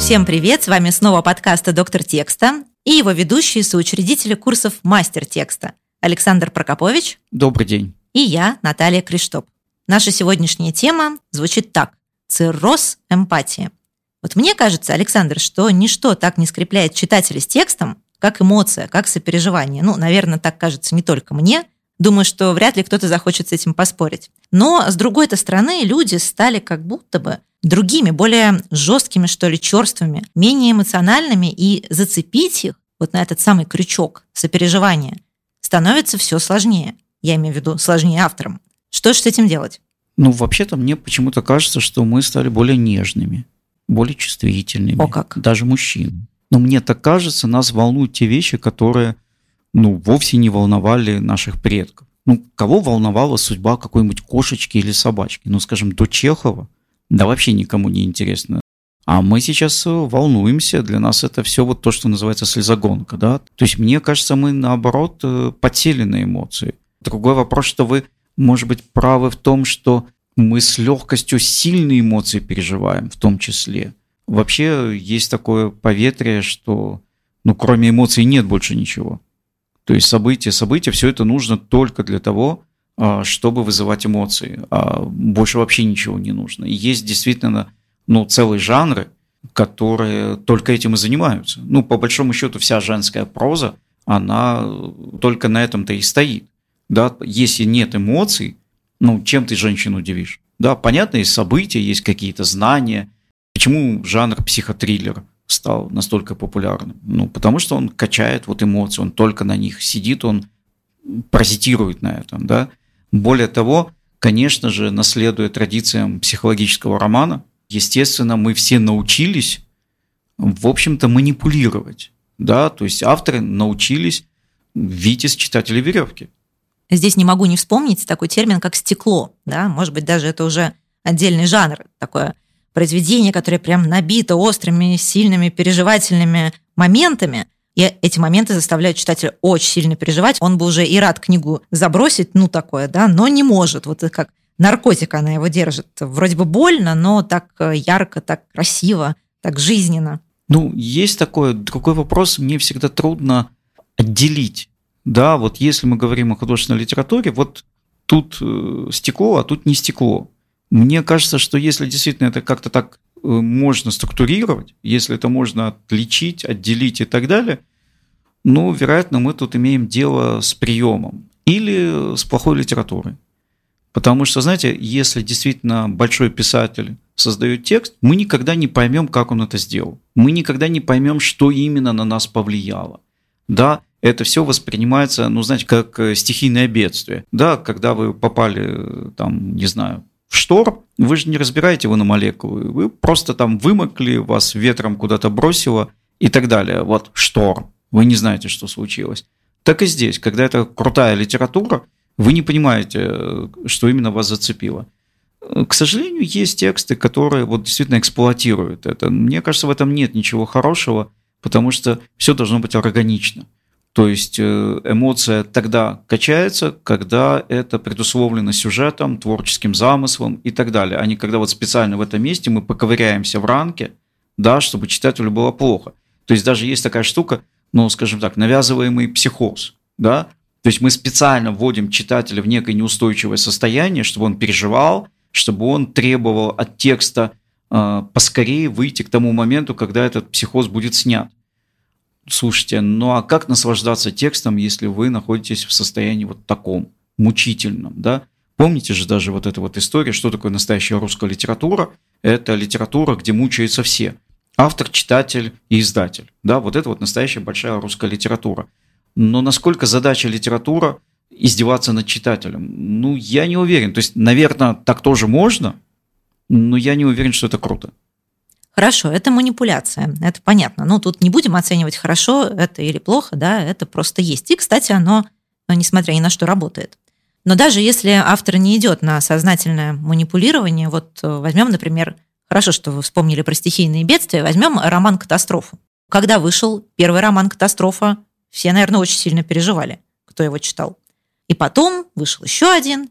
Всем привет! С вами снова подкаст «Доктор текста» и его ведущие соучредители курсов «Мастер текста» Александр Прокопович. Добрый день. И я, Наталья Криштоп. Наша сегодняшняя тема звучит так: цирроз эмпатии. Вот мне кажется, Александр, что ничто так не скрепляет читателя с текстом, как эмоция, как сопереживание. Наверное, так кажется не только мне. Думаю, что вряд ли кто-то захочет с этим поспорить. Но, с другой-то стороны, люди стали как будто бы другими, более жесткими, что ли, черствыми, менее эмоциональными, и зацепить их вот на этот самый крючок сопереживания становится все сложнее. Я имею в виду сложнее авторам. Что же с этим делать? Вообще-то мне почему-то кажется, что мы стали более нежными, более чувствительными. О как! Даже мужчины. Но мне так кажется, нас волнуют те вещи, которые вовсе не волновали наших предков. Кого волновала судьба какой-нибудь кошечки или собачки? Скажем, до Чехова. Да вообще никому не интересно. А мы сейчас волнуемся, для нас это все вот то, что называется слезогонка, да? То есть, мне кажется, мы, наоборот, подсели на эмоции. Другой вопрос, что вы, может быть, правы в том, что мы с легкостью сильные эмоции переживаем, в том числе. Вообще, есть такое поветрие, что, кроме эмоций нет больше ничего. То есть, события, все это нужно только для того, чтобы вызывать эмоции, а больше вообще ничего не нужно. И есть действительно целые жанры, которые только этим и занимаются. По большому счету, вся женская проза, она только на этом-то и стоит. Да? Если нет эмоций, чем ты женщину удивишь? Да, понятно, есть события, есть какие-то знания. Почему жанр психотриллер стал настолько популярным? Потому что он качает эмоции, он только на них сидит, он паразитирует на этом, да. Более того, конечно же, наследуя традициям психологического романа, естественно, мы все научились, в общем-то, манипулировать, да, то есть авторы научились вить из читателя веревки. Здесь не могу не вспомнить такой термин, как стекло, да, может быть, даже это уже отдельный жанр, такое произведение, которое прям набито острыми, сильными, переживательными моментами. И эти моменты заставляют читателя очень сильно переживать. Он бы уже и рад книгу забросить, такое, да, но не может. Вот как наркотик она его держит. Вроде бы больно, но так ярко, так красиво, так жизненно. Есть такой вопрос, мне всегда трудно отделить. Да, если мы говорим о художественной литературе, тут стекло, а тут не стекло. Мне кажется, что если действительно это как-то так можно структурировать, если это можно отличить, отделить и так далее, вероятно, мы тут имеем дело с приемом или с плохой литературой. Потому что, знаете, если действительно большой писатель создает текст, мы никогда не поймем, как он это сделал. Мы никогда не поймем, что именно на нас повлияло. Да, это все воспринимается, как стихийное бедствие. Да, когда вы попали, в шторм, вы же не разбираете его на молекулы, вы просто вымокли, вас ветром куда-то бросило и так далее. Шторм, вы не знаете, что случилось. Так и здесь, когда это крутая литература, вы не понимаете, что именно вас зацепило. К сожалению, есть тексты, которые действительно эксплуатируют это. Мне кажется, в этом нет ничего хорошего, потому что все должно быть органично. То есть эмоция тогда качается, когда это предусловлено сюжетом, творческим замыслом и так далее, а не когда специально в этом месте мы поковыряемся в ранке, да, чтобы читателю было плохо. То есть даже есть такая штука, скажем так, навязываемый психоз, да, то есть мы специально вводим читателя в некое неустойчивое состояние, чтобы он переживал, чтобы он требовал от текста поскорее выйти к тому моменту, когда этот психоз будет снят. Слушайте, а как наслаждаться текстом, если вы находитесь в состоянии таком, мучительном, да? Помните же даже эта история, что такое настоящая русская литература? Это литература, где мучаются все. Автор, читатель и издатель. Да, это настоящая большая русская литература. Но насколько задача литература издеваться над читателем? Я не уверен. То есть, наверное, так тоже можно, но я не уверен, что это круто. Хорошо, это манипуляция, это понятно. Тут не будем оценивать, хорошо это или плохо, да, это просто есть. И, кстати, оно, несмотря ни на что, работает. Но даже если автор не идет на сознательное манипулирование, возьмем, например, хорошо, что вы вспомнили про стихийные бедствия, возьмем роман «Катастрофу». Когда вышел первый роман «Катастрофа», все, наверное, очень сильно переживали, кто его читал. И потом вышел еще один.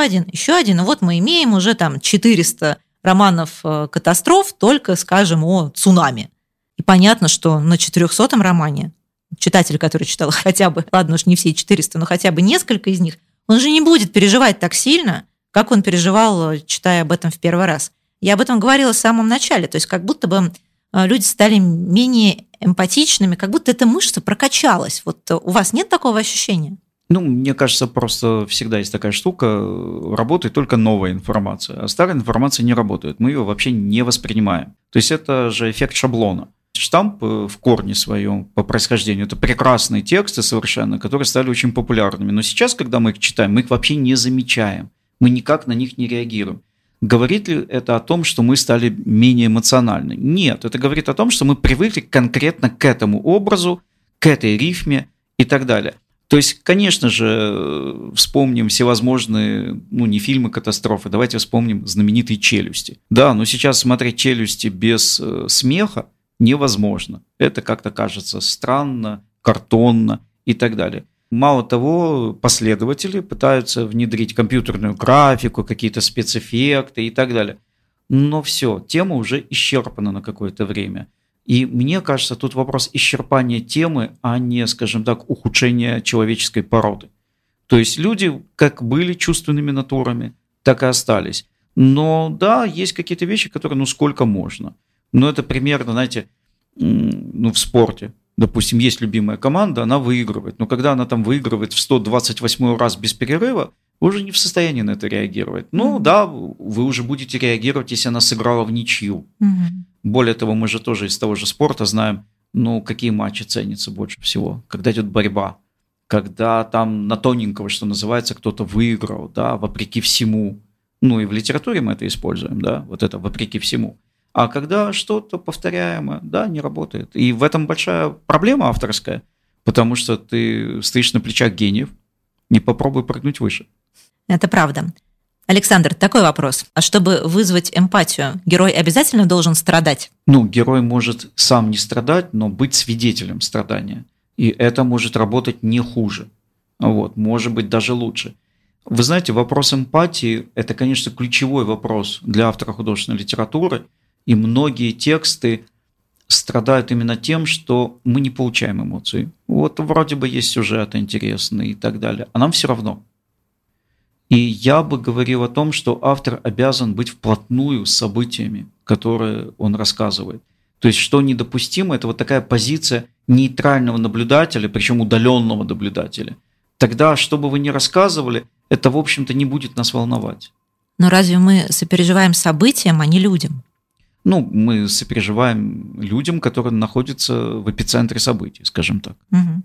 И мы имеем уже 400 романов катастроф, только, скажем, о цунами. понятно, что на 400-м романе читатель, который читал хотя бы, ладно уж не все 400, но хотя бы несколько из них, он же не будет переживать так сильно, как он переживал, читая об этом в первый раз. Я об этом говорила в самом начале, то есть как будто бы люди стали менее эмпатичными, как будто эта мышца прокачалась. Вот у вас нет такого ощущения? Мне кажется, просто всегда есть такая штука, работает только новая информация, а старая информация не работает, мы ее вообще не воспринимаем. То есть это же эффект шаблона. Штамп в корне своем по происхождению – это прекрасные тексты совершенно, которые стали очень популярными. Но сейчас, когда мы их читаем, мы их вообще не замечаем, мы никак на них не реагируем. Говорит ли это о том, что мы стали менее эмоциональны? Нет, это говорит о том, что мы привыкли конкретно к этому образу, к этой рифме и так далее. То есть, конечно же, вспомним всевозможные, не фильмы катастрофы, давайте вспомним знаменитые «Челюсти». Да, но сейчас смотреть «Челюсти» без смеха невозможно. Это как-то кажется странно, картонно и так далее. Мало того, последователи пытаются внедрить компьютерную графику, какие-то спецэффекты и так далее. Но все, тема уже исчерпана на какое-то время. И мне кажется, тут вопрос исчерпания темы, а не, скажем так, ухудшения человеческой породы. То есть люди как были чувственными натурами, так и остались. Но да, есть какие-то вещи, которые, сколько можно. Но это примерно, знаете, в спорте. Допустим, есть любимая команда, она выигрывает. Но когда она там выигрывает в 128 раз без перерыва, вы уже не в состоянии на это реагировать. Да, вы уже будете реагировать, если она сыграла в ничью. Более того, мы же тоже из того же спорта знаем, какие матчи ценятся больше всего. Когда идет борьба, когда там на тоненького, что называется, кто-то выиграл, да, вопреки всему. И в литературе мы это используем, да, вот это вопреки всему. А когда что-то повторяемое, да, не работает. И в этом большая проблема авторская, потому что ты стоишь на плечах гениев, не попробуй прыгнуть выше. Это правда. Александр, такой вопрос. А чтобы вызвать эмпатию, герой обязательно должен страдать? Герой может сам не страдать, но быть свидетелем страдания. И это может работать не хуже. Может быть, даже лучше. Вы знаете, вопрос эмпатии – это, конечно, ключевой вопрос для автора художественной литературы. И многие тексты страдают именно тем, что мы не получаем эмоций. Вроде бы есть сюжет интересный и так далее, а нам все равно. И я бы говорил о том, что автор обязан быть вплотную с событиями, которые он рассказывает. То есть, что недопустимо, это такая позиция нейтрального наблюдателя, причем удаленного наблюдателя. Тогда, что бы вы ни рассказывали, это, в общем-то, не будет нас волновать. Но разве мы сопереживаем событиям, а не людям? Мы сопереживаем людям, которые находятся в эпицентре событий, скажем так.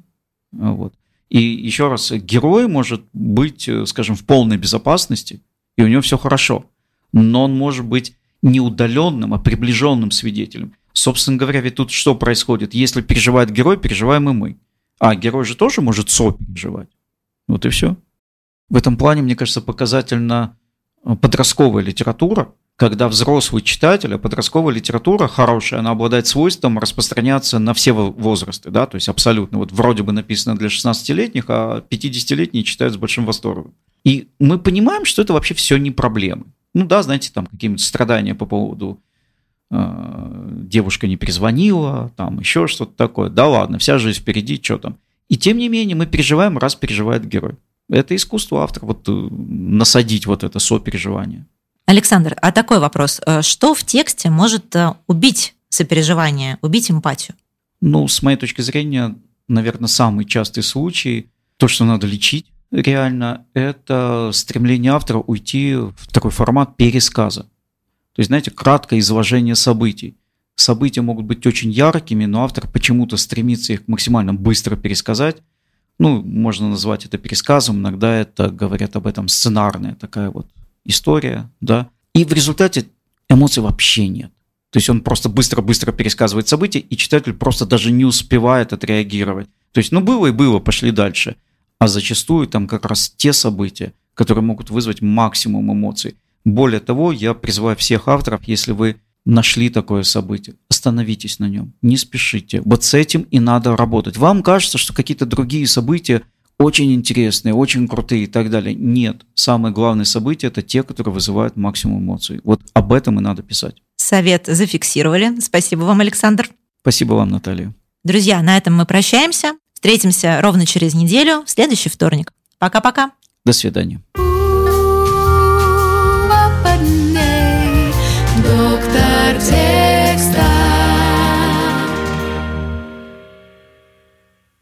И еще раз, герой может быть, скажем, в полной безопасности, и у него все хорошо, но он может быть не удаленным, а приближенным свидетелем. Собственно говоря, ведь тут что происходит? Если переживает герой, переживаем и мы. А герой же тоже может сопереживать. И все. В этом плане, мне кажется, показательна подростковая литература, когда взрослый читатель, а подростковая литература хорошая, она обладает свойством распространяться на все возрасты, да, то есть абсолютно. Вроде бы написано для 16-летних, а 50-летние читают с большим восторгом. И мы понимаем, что это вообще все не проблемы. Знаете, там какие-нибудь страдания по поводу девушка не перезвонила, там еще что-то такое. Да ладно, вся жизнь впереди, что там. И тем не менее мы переживаем, раз переживает герой. Это искусство автора, насадить это сопереживание. Александр, а такой вопрос. Что в тексте может убить сопереживание, убить эмпатию? С моей точки зрения, наверное, самый частый случай, то, что надо лечить реально, это стремление автора уйти в такой формат пересказа. То есть, знаете, краткое изложение событий. События могут быть очень яркими, но автор почему-то стремится их максимально быстро пересказать. Можно назвать это пересказом, иногда это, говорят об этом, сценарная такая история, да. И в результате эмоций вообще нет. То есть он просто быстро-быстро пересказывает события, и читатель просто даже не успевает отреагировать. То есть, было и было, пошли дальше. А зачастую там как раз те события, которые могут вызвать максимум эмоций. Более того, я призываю всех авторов, если вы нашли такое событие, остановитесь на нем, не спешите. С этим и надо работать. Вам кажется, что какие-то другие события очень интересные, очень крутые и так далее. Нет, самые главные события – это те, которые вызывают максимум эмоций. Об этом и надо писать. Совет зафиксировали. Спасибо вам, Александр. Спасибо вам, Наталья. Друзья, на этом мы прощаемся. Встретимся ровно через неделю, в следующий вторник. Пока-пока. До свидания.